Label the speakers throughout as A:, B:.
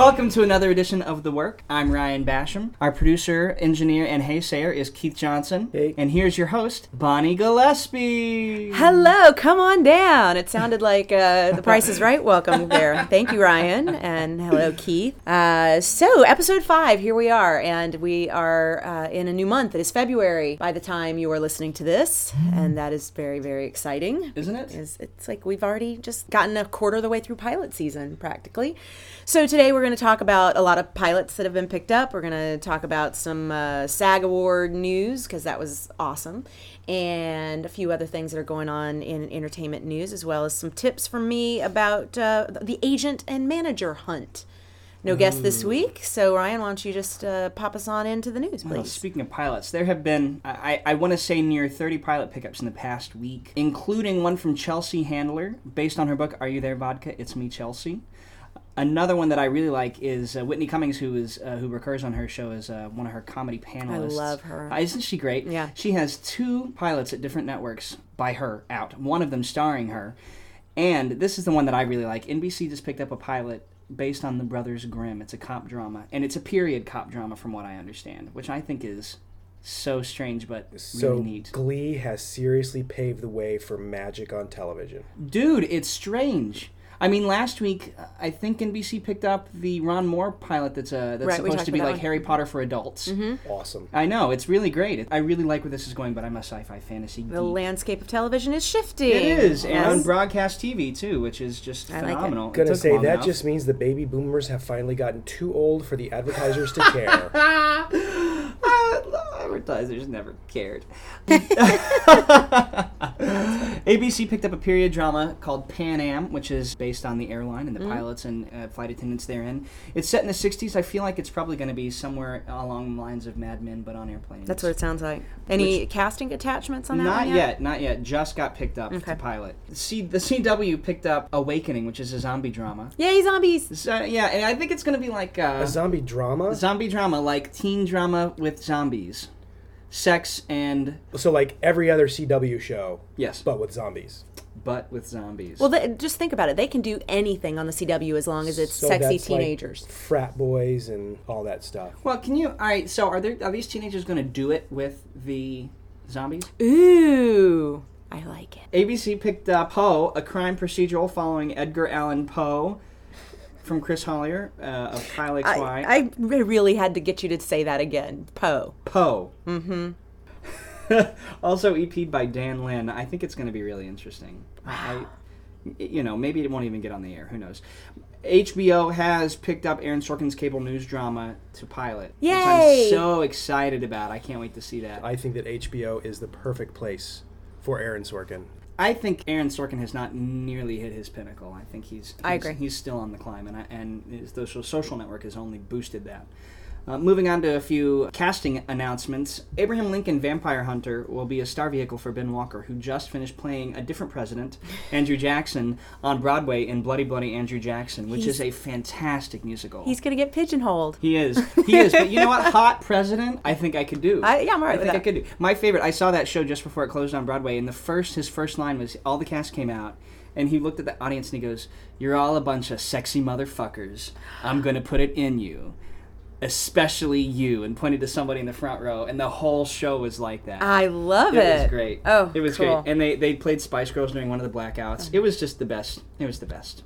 A: Welcome to another edition of The Work. I'm Ryan Basham. Our producer, engineer, and haysayer is Keith Johnson.
B: Hey.
A: And here's your host, Bonnie Gillespie.
C: Hello, come on down. It sounded like The Price is Right. Welcome there. Thank you, Ryan. And hello, Keith. So, episode 5, here we are. And we are in a new month. It is February by the time you are listening to this. And that is very, very exciting.
A: Isn't it?
C: It's like we've already just gotten a quarter of the way through pilot season, practically. So today we're going to talk about a lot of pilots that have been picked up. We're going to talk about some SAG Award news, because that was awesome, and a few other things that are going on in entertainment news, as well as some tips from me about the agent and manager hunt. No guest this week, so Ryan, why don't you just pop us on into the news, please?
A: Well, speaking of pilots, there have been, I want to say, near 30 pilot pickups in the past week, including one from Chelsea Handler, based on her book, Are You There, Vodka? It's Me, Chelsea. Another one that I really like is Whitney Cummings, who recurs on her show as one of her comedy panelists.
C: I love her.
A: Isn't she great?
C: Yeah.
A: She has 2 pilots at different networks by her out, one of them starring her. And this is the one that I really like. NBC just picked up a pilot based on The Brothers Grimm. It's a cop drama, and it's a period cop drama from what I understand, which I think is so strange but really neat.
B: Glee has seriously paved the way for magic on television.
A: Dude, it's strange. I mean, last week, I think NBC picked up the Ron Moore pilot that's supposed to be like Harry Potter for adults.
C: Mm-hmm.
B: Awesome.
A: I know, it's really great. I really like where this is going, but I'm a sci-fi fantasy geek.
C: The landscape of television is shifting.
A: It is, and
C: Yes.
A: on broadcast TV, too, which is just
C: I like it.
A: phenomenal.
B: I'm gonna
A: It took
B: say
A: long
B: that
A: enough.
B: just means the baby boomers have finally gotten too old for the advertisers to care.
A: Advertisers never cared. ABC picked up a period drama called Pan Am, which is based on the airline and the pilots and flight attendants therein. It's set in the 60s. I feel like it's probably going to be somewhere along the lines of Mad Men, but on airplanes.
C: That's what it sounds like. Any casting attachments on that
A: Not
C: one
A: yet, not yet. Just got picked up to pilot. The CW picked up Awakening, which is a zombie drama.
C: Yay, zombies!
A: So, yeah, and I think it's going to be like
B: A zombie drama?
A: zombie drama, like teen drama with zombies. Sex and...
B: So like every other CW show,
A: Yes,
B: but with zombies.
A: but with zombies.
C: Well, just think about it. They can do anything on the CW as long as it's
B: So
C: sexy
B: that's like
C: teenagers.
B: frat boys and all that stuff.
A: Well, can you... All right, so are these teenagers going to do it with the zombies?
C: Ooh, I like it.
A: ABC picked up Poe, a crime procedural following Edgar Allan Poe, from Chris Hollier of Kyle XY.
C: I really had to get you to say that again. Poe.
A: Poe. Mm-hmm. Also EP'd by Dan Lin. I think it's going to be really interesting. Maybe it won't even get on the air. Who knows? HBO has picked up Aaron Sorkin's cable news drama to pilot.
C: Yay!
A: Which I'm so excited about. I can't wait to see that.
B: I think that HBO is the perfect place for Aaron Sorkin.
A: I think Aaron Sorkin has not nearly hit his pinnacle. I think
C: I agree.
A: He's still on the climb, and the Social Network has only boosted that. Moving on to a few casting announcements. Abraham Lincoln Vampire Hunter will be a star vehicle for Ben Walker, who just finished playing a different president, Andrew Jackson, on Broadway in Bloody Bloody Andrew Jackson, which is a fantastic musical.
C: He's going to get pigeonholed.
A: He is. But you know what? Hot president, I think I could do.
C: I'm all right with
A: I
C: that.
A: could do. My favorite, I saw that show just before it closed on Broadway, and his first line was, all the cast came out, and he looked at the audience and he goes, "You're all a bunch of sexy motherfuckers. I'm going to put it in you. Especially you," and pointed to somebody in the front row, and the whole show was like that.
C: I love it.
A: It was great.
C: Oh,
A: it was
C: cool.
A: great. And they played Spice Girls during one of the blackouts. It was just the best. It was the best.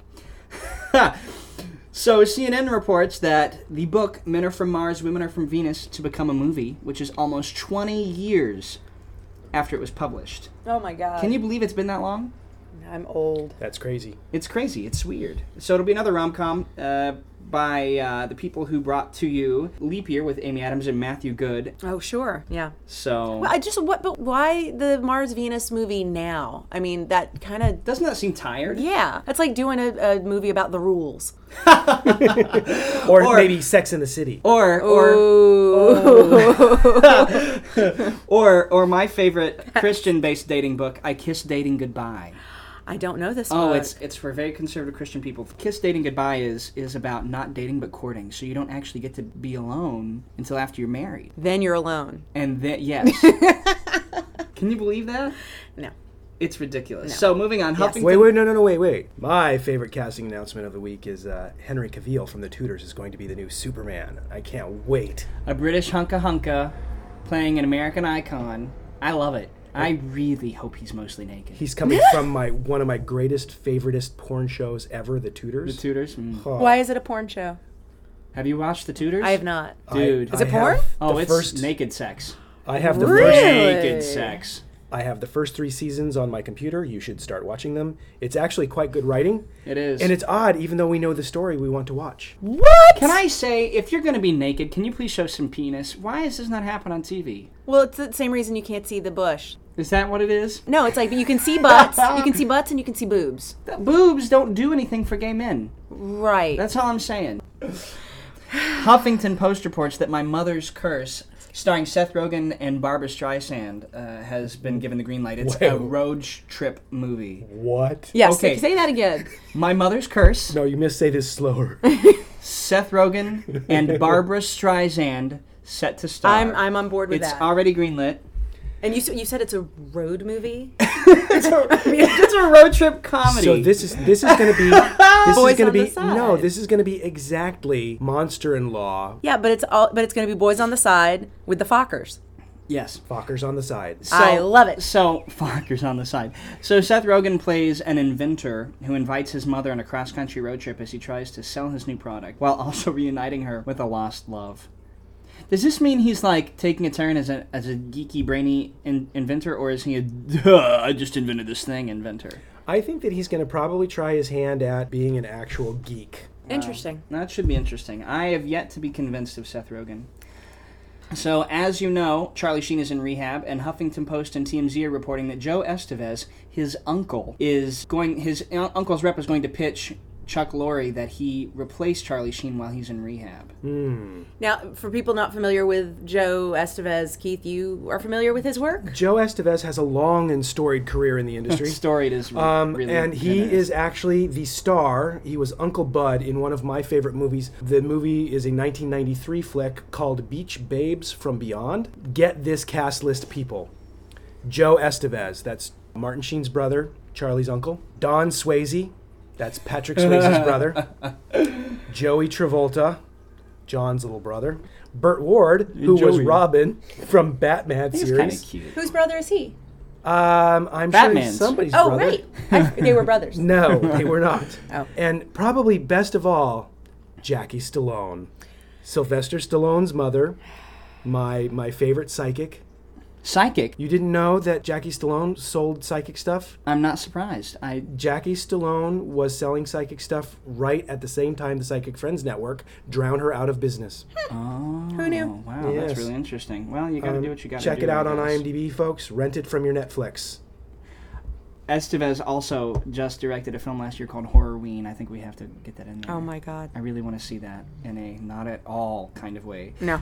A: So CNN reports that the book Men Are From Mars, Women Are From Venus to become a movie, which is almost 20 years after it was published.
C: Oh, my God.
A: Can you believe it's been that long?
C: I'm old.
B: That's crazy.
A: It's crazy. It's weird. So it'll be another rom-com by the people who brought to you Leap Year with Amy Adams and Matthew Good.
C: Oh, sure. Yeah.
A: So
C: But why the Mars Venus movie now? I mean, that kind of...
A: doesn't that seem tired?
C: Yeah. That's like doing a movie about the rules.
B: Or maybe Sex in the City.
A: Or my favorite Christian-based dating book, I Kiss Dating Goodbye.
C: I don't know this
A: Oh,
C: book.
A: it's for very conservative Christian people. Kiss Dating Goodbye is about not dating but courting, so you don't actually get to be alone until after you're married.
C: Then you're alone.
A: And then, yes. Can you believe that?
C: No.
A: It's ridiculous. So moving on,
C: Yes.
A: Huffington.
B: Wait. My favorite casting announcement of the week is Henry Cavill from The Tudors is going to be the new Superman. I can't wait.
A: A British hunka playing an American icon. I love it. I really hope he's mostly naked.
B: He's coming from one of my greatest, favoriteest porn shows ever, The Tudors.
A: The Tudors.
B: Oh.
C: Why is it a porn show?
A: Have you watched The Tudors?
C: I have not.
A: Dude.
C: Is it porn?
A: Oh,
B: it's
A: it's naked sex.
B: I have the
C: Really?
B: first.
A: Naked sex.
B: I have the first 3 seasons on my computer. You should start watching them. It's actually quite good writing.
A: It is.
B: And it's odd, even though we know the story we want to watch.
C: What?
A: Can I say, if you're going to be naked, can you please show some penis? Why does this not happen on TV?
C: Well, it's the same reason you can't see the bush.
A: Is that what it is?
C: No, it's like you can see butts, you can see butts, and you can see boobs.
A: The boobs don't do anything for gay men.
C: Right.
A: That's all I'm saying. Huffington Post reports that My Mother's Curse, starring Seth Rogen and Barbara Streisand, has been given the green light. It's a
B: Whoa.
A: road trip movie.
B: What?
C: Yes.
A: Okay.
C: Say that again.
A: My Mother's Curse,
B: No, you must say this slower.
A: Seth Rogen and Barbara Streisand set to star.
C: I'm on board with
A: It's
C: that.
A: already greenlit.
C: And you said it's a road movie.
A: It's a road trip comedy.
B: So this is going to be this
C: Boys
B: is going
C: on
B: to
C: the
B: be
C: Side.
B: this is going to be exactly Monster-in-Law.
C: Yeah, but it's going to be boys on the side with the Fockers.
A: Yes.
B: Fockers on the side.
C: I love it.
A: So, Fockers on the side. So, Seth Rogen plays an inventor who invites his mother on a cross-country road trip as he tries to sell his new product, while also reuniting her with a lost love. Does this mean he's, like, taking a turn as a geeky, brainy inventor, or is he I just invented this thing inventor?
B: I think that he's going to probably try his hand at being an actual geek.
C: Interesting.
A: That should be interesting. I have yet to be convinced of Seth Rogen. So, as you know, Charlie Sheen is in rehab, and Huffington Post and TMZ are reporting that Joe Estevez, his uncle, his uncle's rep is going to pitch Chuck Lorre that he replace Charlie Sheen while he's in rehab.
C: Now, for people not familiar with Joe Estevez, Keith, you are familiar with his work?
B: Joe Estevez has a long and storied career in the industry.
A: Storied is really
B: and he
A: it
B: is actually the star. He was Uncle Bud in one of my favorite movies. The movie is a 1993 flick called Beach Babes from Beyond. Get this cast list, people. Joe Estevez, that's Martin Sheen's brother, Charlie's uncle. Don Swayze, that's Patrick Swayze's brother. Joey Travolta, John's little brother. Burt Ward, who was
A: Joey.
B: Robin from Batman
A: He's kind of
B: series.
A: cute.
C: Whose brother is he?
B: I'm sure
A: Batman's.
B: he's somebody's
C: Oh,
B: brother.
C: right. They were brothers.
B: No, they were not.
C: Oh.
B: And probably best of all, Jackie Stallone. Sylvester Stallone's mother, my favorite psychic.
A: Psychic.
B: You didn't know that Jackie Stallone sold psychic stuff?
A: I'm not surprised.
B: Jackie Stallone was selling psychic stuff right at the same time the Psychic Friends Network drowned her out of business.
C: Who knew?
A: Wow,
B: Yes.
A: that's really interesting. Well, you got to do what you got to do.
B: Check it out on
A: I guess.
B: IMDb, folks. Rent it from your Netflix.
A: Estevez also just directed a film last year called Horrorween. I think we have to get that in there.
C: Oh, my God.
A: I really want to see that in a not at all kind of way.
C: No.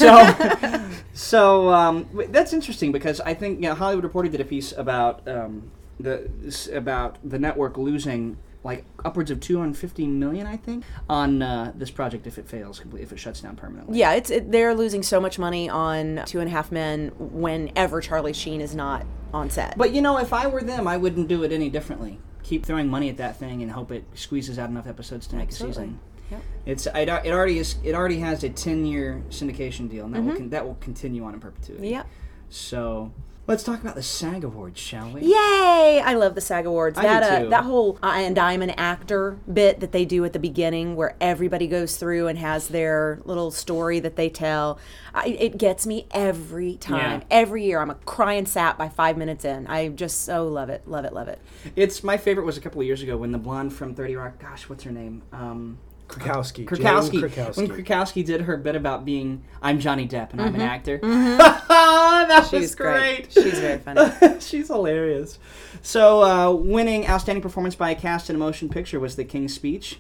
A: So that's interesting because I think Hollywood Reporter did a piece about the network losing like upwards of $250 million, I think, on this project if it fails completely, if it shuts down permanently.
C: Yeah, they're losing so much money on 2.5 Men whenever Charlie Sheen is not on set.
A: But if I were them, I wouldn't do it any differently. Keep throwing money at that thing and hope it squeezes out enough episodes to make
C: Absolutely.
A: a season.
C: Yep.
A: It already has a 10-year syndication deal, and that will continue on in perpetuity.
C: Yep.
A: So let's talk about the SAG Awards, shall we?
C: Yay! I love the SAG Awards.
A: I do too.
C: That whole and I'm an actor bit that they do at the beginning, where everybody goes through and has their little story that they tell. It gets me every time.
A: Yeah.
C: Every year, I'm a crying sap by 5 minutes in. I just so love it, love it, love it.
A: It's my favorite was a couple of years ago when the blonde from 30 Rock. Gosh, what's her name?
B: Krakowski.
A: Krakowski.
B: Jane Krakowski.
A: When Krakowski did her bit about being, I'm Johnny Depp and I'm an actor. That was
C: She's
A: great.
C: She's very funny.
A: She's hilarious. So, winning Outstanding Performance by a Cast in a Motion Picture was The King's Speech.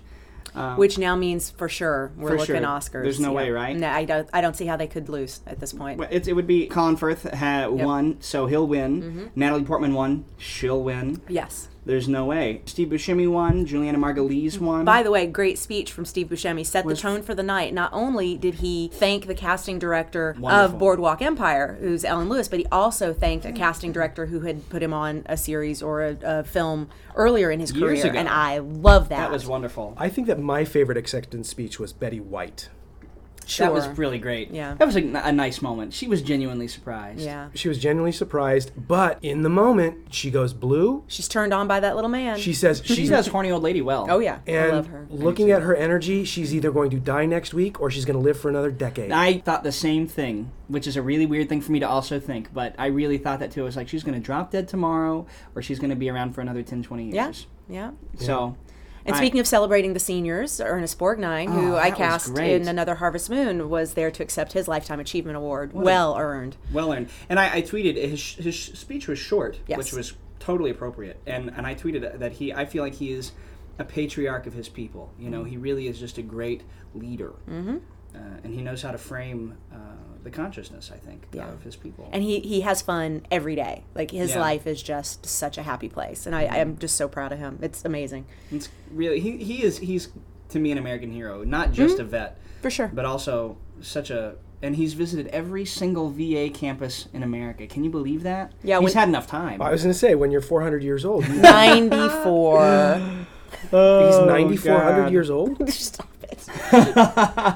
C: Which now means for sure we're
A: For
C: looking
A: sure.
C: Oscars.
A: There's no way, right?
C: No, I don't see how they could lose at this point.
A: Well, it would be Colin Firth won, so he'll win. Natalie Portman won, she'll win.
C: Yes.
A: There's no way. Steve Buscemi won. Juliana Margulies won.
C: By the way, great speech from Steve Buscemi. Set the tone for the night. Not only did he thank the casting director of Boardwalk Empire, who's Ellen Lewis, but he also thanked a casting director who had put him on a series or a film earlier in his
A: Years
C: career.
A: ago.
C: And I love that.
A: That was wonderful.
B: I think that my favorite acceptance speech was Betty White.
C: Sure.
A: That was really great.
C: Yeah.
A: That was a nice moment. She was genuinely surprised.
C: Yeah.
B: She was genuinely surprised, but in the moment, she goes blue.
C: She's turned on by that little man.
B: She says
A: She does horny old lady well.
C: Oh, yeah. I
B: and
C: love her.
B: looking at her energy, she's either going to die next week or she's going to live for another decade.
A: I thought the same thing, which is a really weird thing for me to also think, but I really thought that too. I was like, she's going to drop dead tomorrow or she's going to be around for another 10, 20 years.
C: Yeah.
A: So...
C: And speaking of celebrating the seniors, Ernest Borgnine, who I
A: that was
C: cast
A: great.
C: in Another Harvest Moon, was there to accept his Lifetime Achievement Award. Well earned.
A: Well earned. And I tweeted, his speech was short,
C: Yes.
A: which was totally appropriate. And I tweeted that I feel like he is a patriarch of his people. You know, he really is just a great leader. Mm-hmm. And he knows how to frame the consciousness, I think, of his people.
C: And he has fun every day. Like, his
A: Yeah.
C: life is just such a happy place. And I am just so proud of him. It's amazing.
A: It's really, he's to me an American hero, not just a vet.
C: For sure.
A: But also and he's visited every single VA campus in America. Can you believe that?
C: Yeah,
A: He's had enough time.
B: I was going to say, when you're 400 years old.
C: 94.
B: He's 9,400 years old?
C: Stop it.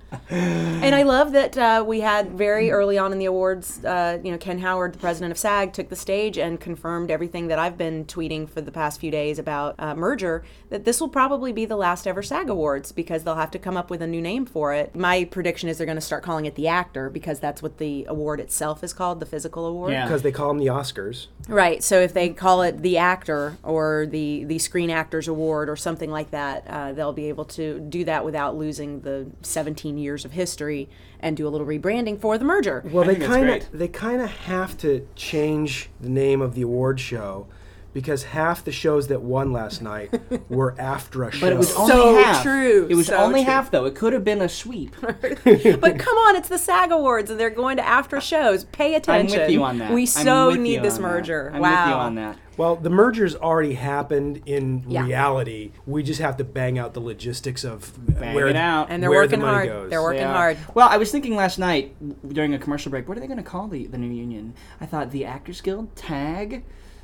C: And I love that we had very early on in the awards, Ken Howard, the president of SAG, took the stage and confirmed everything that I've been tweeting for the past few days about Merger, that this will probably be the last ever SAG Awards because they'll have to come up with a new name for it. My prediction is they're going to start calling it the Actor because that's what the award itself is called, the physical award.
A: Yeah.
B: Because they call them the Oscars.
C: Right, so if they call it the Actor or the Screen Actors Award or something like that, they'll be able to do that without losing the 17 years of history and do a little rebranding for the Merger.
B: Well,
A: I think that's
B: they kind of have to change the name of the award show because half the shows that won last night were after a show.
A: But it was only
C: So
A: half.
C: true,
A: It was
C: so
A: only
C: true.
A: half, though. It could have been a sweep.
C: But come on, it's the SAG Awards and they're going to after shows. Pay
A: I'm
C: attention.
A: with you on that.
C: We
A: I'm
C: so
A: with you
C: need this
A: on that.
C: merger.
A: I'm
C: wow.
A: with you on that.
B: Well, the merger's already happened in
C: Yeah.
B: reality. We just have to bang out the logistics of
A: Bang
B: where
A: it out.
C: And they're
B: where
C: working
B: the money
C: hard.
B: goes.
C: They're working
A: They are.
C: hard.
A: Well, I was thinking last night during a commercial break, what are they going to call the new union? I thought the Actors Guild, TAG?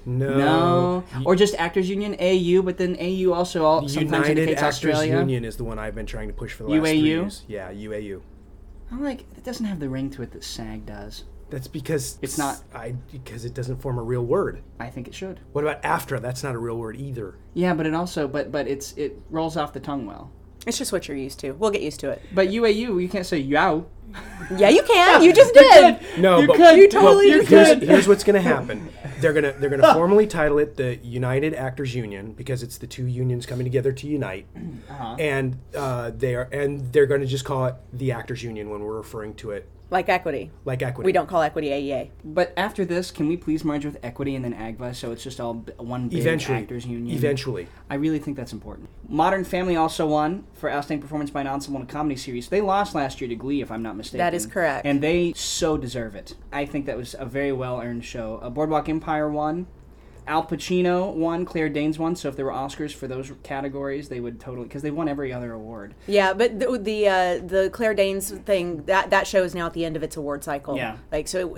A: No. Or just Actors Union, AU, but then AU also sometimes
B: United
A: indicates
B: Actors
A: Australia.
B: Union is the one I've been trying to push for the last 3
A: UAU?
B: years. Yeah, UAU.
A: I'm like, it doesn't have the ring to it that SAG does.
B: That's because
A: It's not-
B: because it doesn't form a real word.
A: I think it should.
B: What about AFTRA? That's not a real word either.
A: Yeah, but it also, but it rolls off the tongue well.
C: It's just what you're used to. We'll get used to it.
A: But UAU, you can't say yow.
C: Yeah, you can. You just did.
B: No,
A: You
B: but
A: could.
C: You totally
A: You
C: just
A: could.
B: here's what's going to happen. They're gonna formally title it the United Actors Union because it's the two unions coming together to unite, and they're going to just call it the Actors Union when we're referring to it
C: Like equity.
B: like equity.
C: We don't call equity AEA.
A: But after this, can we please merge with Equity and then AGVA so it's just all one big Actors Union?
B: Eventually.
A: I really think that's important. Modern Family also won for Outstanding Performance by an Ensemble in a Comedy Series. They lost last year to Glee, if I'm not mistaken.
C: That is correct.
A: And they so deserve it. I think that was a very well-earned show. Boardwalk Empire won. Al Pacino won. Claire Danes won. So if there were Oscars for those categories, they would totally... Because they won every other award.
C: Yeah, but the Claire Danes thing, that show is now at the end of its award cycle.
A: Yeah.
C: Like, so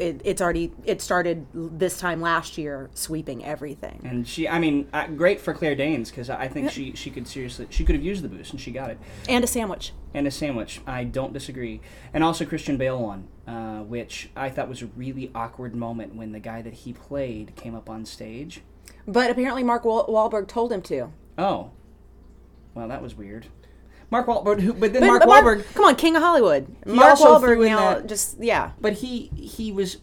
C: it started this time last year, sweeping everything.
A: And great for Claire Danes, because I think she could have used the boost, and she got it.
C: And a sandwich.
A: And a sandwich. I don't disagree. And also Christian Bale won, which I thought was a really awkward moment when the guy that he played came up on stage.
C: But apparently Mark Wahlberg told him to.
A: Oh. Well, that was weird. Mark Wahlberg, but then
C: But
A: Mark
C: Mark-
A: Wahlberg...
C: Come on, King of Hollywood.
A: He
C: Mark
A: also
C: Wahlberg
A: threw in
C: now
A: that-
C: just, yeah.
A: But he was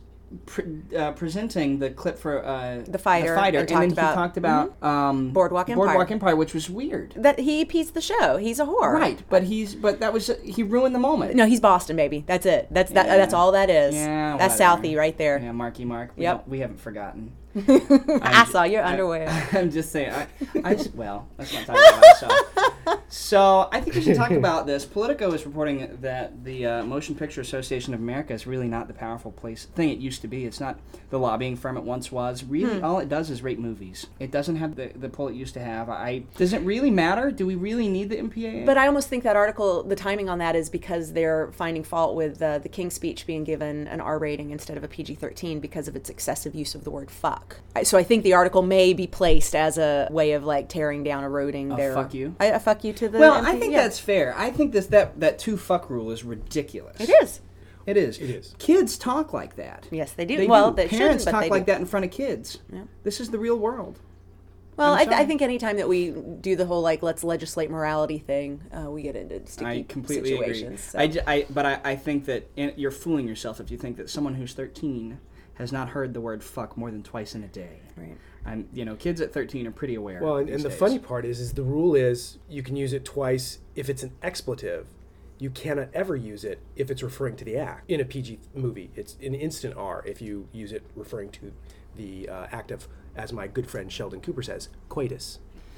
A: presenting the clip for
C: The Fighter,
A: and
C: and
A: then
C: talked
A: he talked about
C: Boardwalk Empire.
A: which was weird.
C: That he pieced the show. He's a whore.
A: Right, but that was he ruined the moment.
C: No, he's Boston, baby. That's it. That's all that is.
A: Yeah,
C: That's
A: whatever.
C: Southie right there.
A: Yeah, Marky Mark. We haven't forgotten.
C: I saw your underwear.
A: I'm just saying. Well, let's not talk about myself. So I think we should talk about this. Politico is reporting that the Motion Picture Association of America is really not the powerful thing it used to be. It's not the lobbying firm it once was. Really, all it does is rate movies. It doesn't have the pull it used to have. Does it really matter? Do we really need the MPAA?
C: But I almost think that article, the timing on that is because they're finding fault with the King's Speech being given an R rating instead of a PG-13 because of its excessive use of the word fuck. So I think the article may be placed as a way of like tearing down, eroding their...
A: fuck you?
C: A fuck you to the...
A: Well, I think that's fair. I think that two fuck rule is ridiculous.
C: It is.
A: It is.
B: It is.
A: Kids talk like that.
C: Yes, they do.
A: They
C: well,
A: do.
C: they
A: Parents
C: shouldn't, but
A: talk
C: they
A: like
C: do.
A: that in front of kids.
C: Yeah.
A: This is the real world.
C: Well,
A: I'm
C: I
A: sorry.
C: think anytime that we do the whole like let's legislate morality thing, we get into sticky
A: I completely
C: situations.
A: agree.
C: So.
A: I think that you're fooling yourself if you think that someone who's 13 has not heard the word fuck more than twice in a day.
C: Right.
A: Kids at 13 are pretty aware.
B: Well, and
A: these
B: the
A: days.
B: funny part is the rule is you can use it twice if it's an expletive. You cannot ever use it if it's referring to the act. In a PG movie, it's an instant R if you use it referring to the act of, as my good friend Sheldon Cooper says, coitus.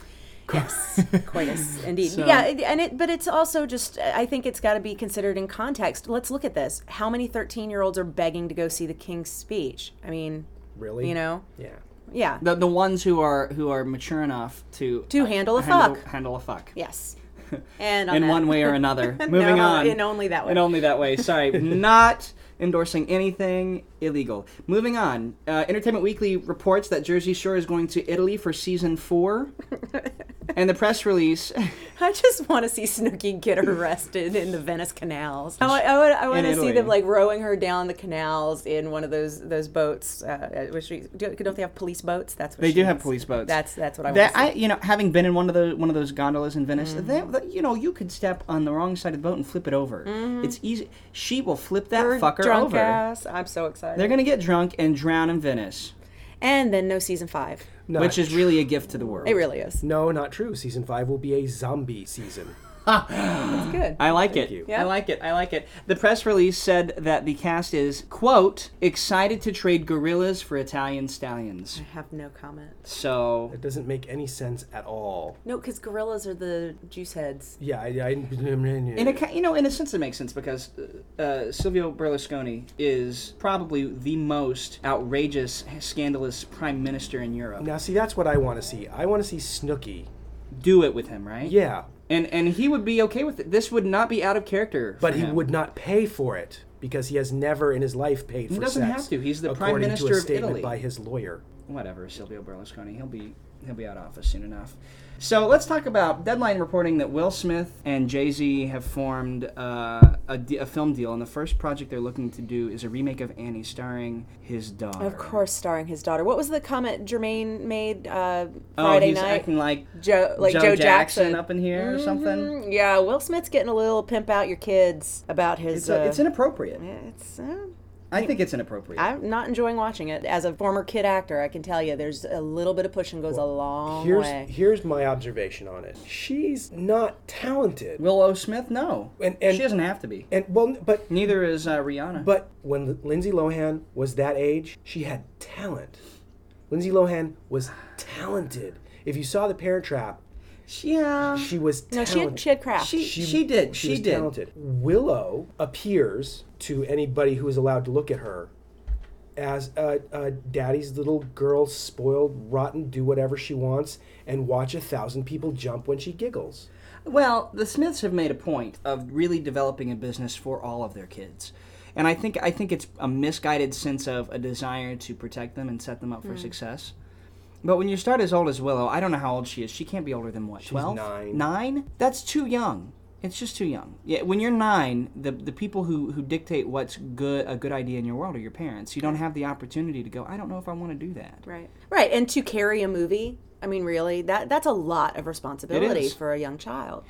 C: Yes, coitus, indeed.
A: So-
C: Yeah, but it's also just, I think it's got to be considered in context. Let's look at this. How many 13-year-olds are begging to go see the King's Speech? I mean,
B: Really?
C: you know?
B: Yeah.
C: Yeah.
A: The ones who are mature enough to
C: handle a fuck.
A: Handle a fuck.
C: Yes. And on
A: In
C: that-
A: one way or another. Moving
C: No,
A: on.
C: in only that way.
A: In only that way. Sorry. Not endorsing anything illegal. Moving on. Entertainment Weekly reports that Jersey Shore is going to Italy for season 4. And the press release...
C: I just want to see Snooki get arrested in the Venice canals. I want to see
A: Italy.
C: them like rowing her down the canals in one of those boats. Don't they have police boats? That's what
A: They
C: she
A: do have
C: means.
A: police boats.
C: That's what I want to see.
A: Having been in one of those gondolas in Venice,
C: Mm-hmm.
A: you could step on the wrong side of the boat and flip it over. It's easy. She will flip that
C: Her
A: fucker
C: drunk
A: over.
C: ass. I'm so excited.
A: They're gonna get drunk and drown in Venice,
C: And then no season 5.
B: Not
A: which is really a gift to the world.
C: It really is.
B: No, not true. Season 5 will be a zombie season.
C: It's good.
A: I like it.
B: you.
C: Yeah.
A: I like it. The press release said that the cast is, quote, excited to trade gorillas for Italian stallions.
C: I have no comment.
A: So,
B: That doesn't make any sense at all.
C: No, because gorillas are the juice heads.
B: Yeah,
A: in a sense it makes sense because Silvio Berlusconi is probably the most outrageous, scandalous prime minister in Europe.
B: Now, see, that's what I want to see. I want to see Snooki.
A: Do it with him, right?
B: Yeah,
A: And he would be okay with it. This would not be out of character
B: but
A: for
B: he
A: him.
B: would not pay for it because he has never in his life paid for
A: He doesn't
B: sex.
A: have to. He's the Prime
B: according
A: Minister
B: to a
A: of
B: statement
A: Italy.
B: by his lawyer.
A: Whatever, Silvio Berlusconi. He'll be out of office soon enough. So let's talk about Deadline reporting that Will Smith and Jay-Z have formed a film deal, and the first project they're looking to do is a remake of Annie starring his daughter.
C: Of course, starring his daughter. What was the comment Jermaine made
A: Oh,
C: Friday
A: he's
C: night?
A: acting like
C: Joe
A: Jackson
C: Jackson
A: up in here or something.
C: Mhm. Yeah, Will Smith's getting a little pimp out your kids about his.
A: It's inappropriate.
C: It's.
A: I think it's inappropriate.
C: I'm not enjoying watching it. As a former kid actor, I can tell you, there's a little bit of pushing goes a long way.
B: Here's my observation on it. She's not talented.
A: Willow Smith, no.
B: And-
A: she doesn't have to be.
B: And well, but
A: Neither is Rihanna.
B: But when Lindsay Lohan was that age, she had talent. Lindsay Lohan was talented. If you saw The Parent Trap,
A: yeah.
B: she was
C: No,
B: talented.
C: she had craft.
A: She did.
B: She was talented. Willow appears to anybody who is allowed to look at her as a daddy's little girl, spoiled, rotten, do whatever she wants, and watch 1,000 people jump when she giggles.
A: Well, the Smiths have made a point of really developing a business for all of their kids. And I think it's a misguided sense of a desire to protect them and set them up for success. But when you start as old as Willow, I don't know how old she is. She can't be older than what, 12?
B: 9.
A: 9? That's too young. It's just too young. Yeah, when you're 9, the people who dictate what's a good idea in your world are your parents. You don't have the opportunity to go, I don't know if I want to do that.
C: Right, and to carry a movie, I mean, really, that's a lot of responsibility
A: is.
C: for a young child.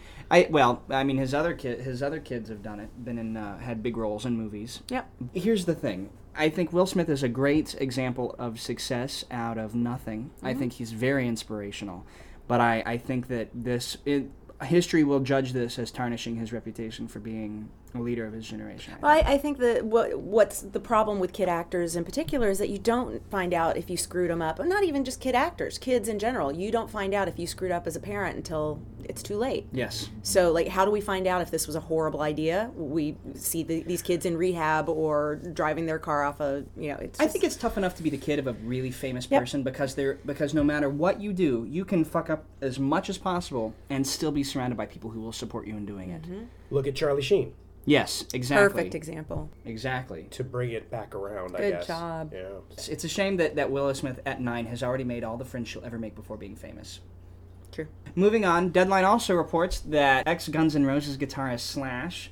A: His other kids have done it, been in had big roles in movies.
C: Yep.
A: Here's the thing. I think Will Smith is a great example of success out of nothing. I think he's very inspirational. But I think that history will judge this as tarnishing his reputation for being a leader of his generation.
C: Well, I think that what's the problem with kid actors in particular is that you don't find out if you screwed them up. Not even just kid actors, kids in general. You don't find out if you screwed up as a parent until it's too late.
A: Yes.
C: So, like, how do we find out if this was a horrible idea? We see these kids in rehab or driving their car off a, it's
A: I think it's tough enough to be the kid of a really famous person because no matter what you do, you can fuck up as much as possible and still be surrounded by people who will support you in doing it.
B: Look at Charlie Sheen.
A: Yes, exactly.
C: Perfect example.
A: Exactly.
B: To bring it back around, I
C: Good
B: guess.
C: job.
B: Yeah.
A: It's a shame that Willow Smith at 9 has already made all the friends she'll ever make before being famous.
C: True.
A: Moving on, Deadline also reports that ex-Guns N' Roses guitarist Slash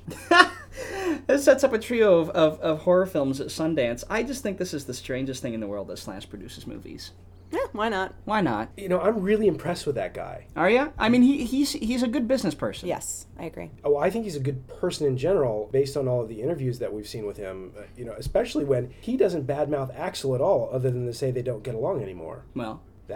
A: sets up a trio of horror films at Sundance. I just think this is the strangest thing in the world that Slash produces movies.
C: Yeah, why not?
A: Why not?
B: I'm really impressed with that guy.
A: Are you? I mean, he's a good business person.
C: Yes, I agree.
B: Oh, I think he's a good person in general, based on all of the interviews that we've seen with him. Especially when he doesn't badmouth Axl at all, other than to say they don't get along anymore.
A: Well,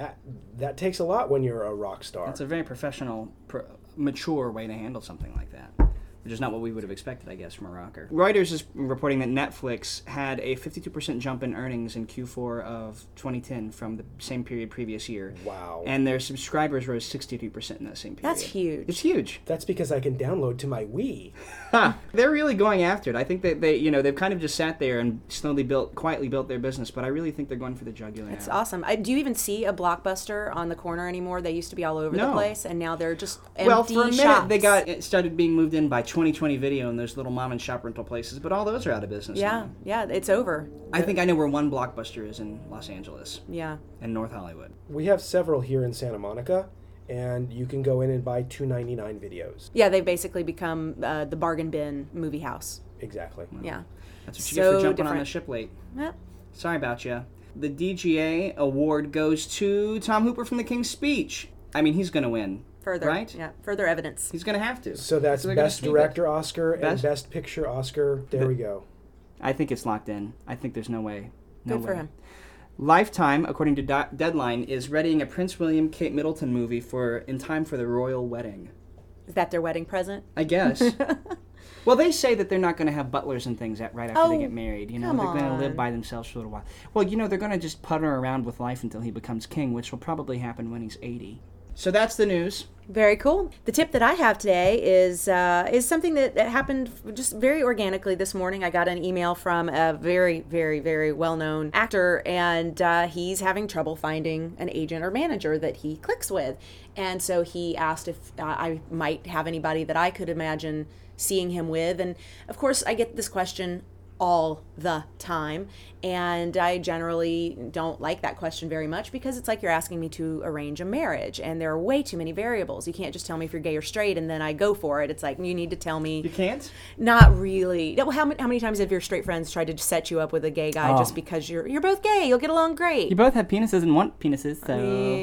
B: that takes a lot when you're a rock star.
A: it's a very professional, mature way to handle something like that, which is not what we would have expected, I guess, from a rocker. Reuters is reporting that Netflix had a 52% jump in earnings in Q4 of 2010 from the same period previous year.
B: Wow.
A: And their subscribers rose 63% in that same period.
C: That's huge.
A: It's huge.
B: That's because I can download to my Wii.
A: They're really going after it. I think that they've kind of just sat there and slowly quietly built their business, but I really think they're going for the jugular.
C: It's awesome. Do you even see a Blockbuster on the corner anymore? They used to be all over the place, and now they're just empty
A: Well, for a minute,
C: shops.
A: it started being moved in by 2020 Video and those little mom and shop rental places, but all those are out of business now.
C: Yeah, it's over.
A: I think I know where one Blockbuster is in Los Angeles
C: Yeah.
A: and North Hollywood.
B: We have several here in Santa Monica, and you can go in and buy $2.99 videos.
C: Yeah, they've basically become the bargain bin movie house.
B: Exactly.
C: Yeah.
A: That's what you
C: So
A: get for jumping on
C: different.
A: the ship late.
C: Yeah.
A: Sorry about you. The DGA award goes to Tom Hooper from The King's Speech. I mean, he's going to win.
C: Further.
A: Right?
C: Yeah. Further evidence.
A: He's going to have to.
B: So that's
A: they're gonna
B: Best
A: sweep
B: Director Oscar and
A: Best-
B: Best Picture Oscar. There we go.
A: I think it's locked in. I think there's no way.
C: Good for him.
A: Lifetime, according to Deadline, is readying a Prince William Kate Middleton movie in time for the royal wedding.
C: Is that their wedding present?
A: I guess. Well, they say that they're not going to have butlers and things right after they get married. They're
C: come
A: going to live
C: on.
A: by themselves for a little while. Well, they're going to just putter around with life until he becomes king, which will probably happen when he's 80. So that's the news.
C: Very cool. The tip that I have today is something that happened just very organically this morning. I got an email from a very, very, very well-known actor, and he's having trouble finding an agent or manager that he clicks with. And so he asked if I might have anybody that I could imagine seeing him with. And of course, I get this question all the time, and I generally don't like that question very much because it's like you're asking me to arrange a marriage, and there are way too many variables. You can't just tell me if you're gay or straight and then I go for it. It's like you need to tell me.
A: You can't?
C: Not really. Well, how many times have your straight friends tried to set you up with a gay guy just because you're both gay? You'll get along great.
A: You both have penises and want penises, so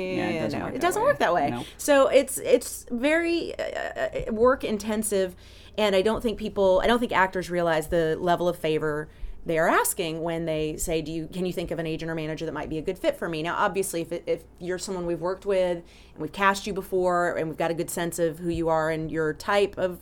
C: It doesn't work that way.
A: No.
C: So it's very work intensive, and I don't think actors realize the level of favor they are asking when they say, can you think of an agent or manager that might be a good fit for me? Now, obviously, if you're someone we've worked with and we've cast you before and we've got a good sense of who you are and your type of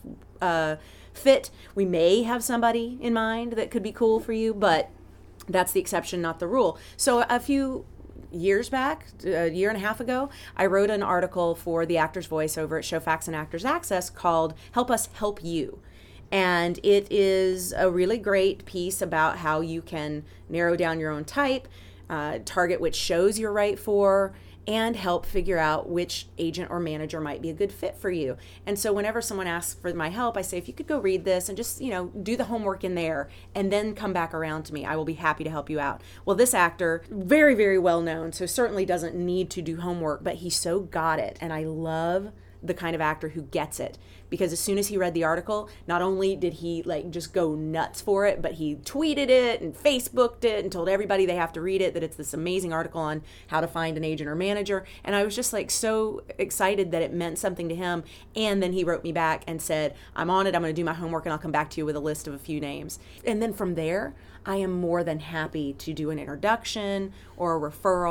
C: fit, we may have somebody in mind that could be cool for you, but that's the exception, not the rule. So a few years back, a year and a half ago, I wrote an article for the Actor's Voice over at Showfax and Actors Access called Help Us Help You. And it is a really great piece about how you can narrow down your own type, target which shows you're right for, and help figure out which agent or manager might be a good fit for you. And so whenever someone asks for my help, I say, if you could go read this and just, do the homework in there and then come back around to me, I will be happy to help you out. Well, this actor, very, very well known, so certainly doesn't need to do homework, but he so got it. And I love the kind of actor who gets it, because as soon as he read the article, not only did he just go nuts for it, but he tweeted it and Facebooked it and told everybody they have to read it, that it's this amazing article on how to find an agent or manager. And I was just so excited that it meant something to him. And then he wrote me back and said, I'm on it, I'm going to do my homework, and I'll come back to you with a list of a few names. And then from there, I am more than happy to do an introduction or a referral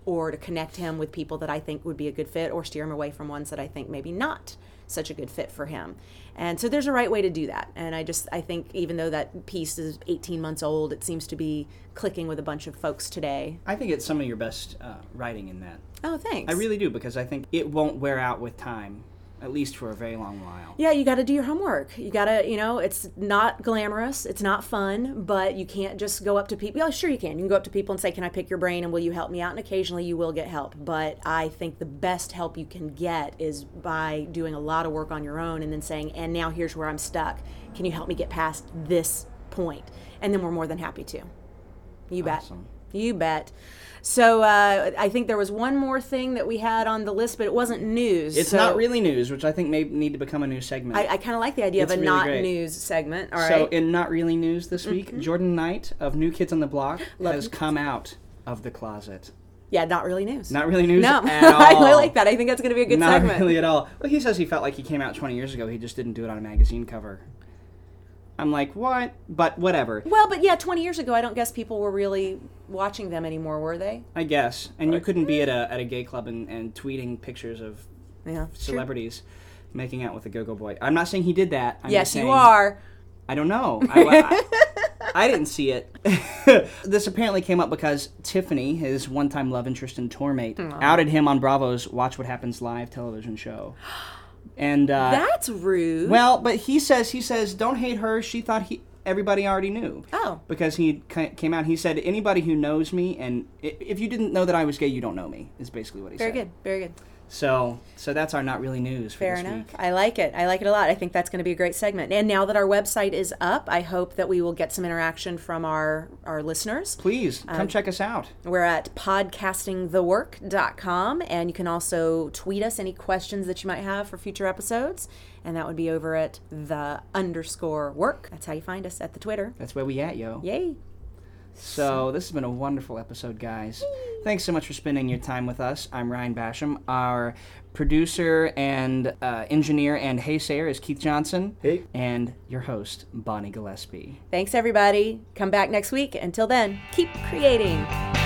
C: or to connect him with people that I think would be a good fit, or steer him away from ones that I think maybe not such a good fit for him. And so there's a right way to do that. And I think even though that piece is 18 months old, it seems to be clicking with a bunch of folks today.
A: I think it's some of your best writing in that.
C: Oh, thanks.
A: I really do, because I think it won't wear out with time, at least for a very long while.
C: Yeah, you got to do your homework. You got to, it's not glamorous. It's not fun, but you can't just go up to people. Yeah, sure you can. You can go up to people and say, can I pick your brain and will you help me out? And occasionally you will get help. But I think the best help you can get is by doing a lot of work on your own and then saying, and now here's where I'm stuck. Can you help me get past this point? And then we're more than happy to. You bet.
A: Awesome.
C: You bet. So I think there was one more thing that we had on the list, but it wasn't news.
A: It's not really news, which I think may need to become a new segment.
C: I kind of like the idea of a
A: really
C: not
A: great.
C: news segment. All right.
A: So in Not Really News this week, Jordan Knight of New Kids on the Block has come out of the closet.
C: Yeah, not really news.
A: Not really news
C: No,
A: at all.
C: I like that. I think that's going to be a good
A: Not
C: segment.
A: really at all. Well, he says he felt like he came out 20 years ago. He just didn't do it on a magazine cover. I'm like, what? But whatever.
C: Well, but yeah, 20 years ago, I don't guess people were really watching them anymore, were they?
A: I guess. And you couldn't be at a gay club and tweeting pictures of
C: Yeah,
A: celebrities making out with a go-go boy. I'm not saying he did that. I'm
C: Yes,
A: just
C: you
A: saying,
C: are.
A: I don't know. I didn't see it. This apparently came up because Tiffany, his one-time love interest and tour mate, outed him on Bravo's Watch What Happens Live television show. And
C: That's rude.
A: well, but he says, don't hate her. She thought everybody already knew.
C: Oh.
A: Because he came out, he said, anybody who knows me, and if you didn't know that I was gay, you don't know me, is basically what he
C: Very
A: said.
C: good. Very good.
A: So that's our Not Really News for
C: Fair
A: this
C: enough.
A: week.
C: I like it. I like it a lot. I think that's going to be a great segment. And now that our website is up, I hope that we will get some interaction from our listeners.
A: Please, come check us out.
C: We're at podcastingthework.com, and you can also tweet us any questions that you might have for future episodes, and that would be over at _work. That's how you find us, at the Twitter.
A: That's where we at, yo.
C: Yay.
A: So this has been a wonderful episode, guys. Thanks so much for spending your time with us. I'm Ryan Basham. Our producer and engineer and haysayer is Keith Johnson.
B: Hey.
A: And your host, Bonnie Gillespie.
C: Thanks, everybody. Come back next week. Until then, keep creating.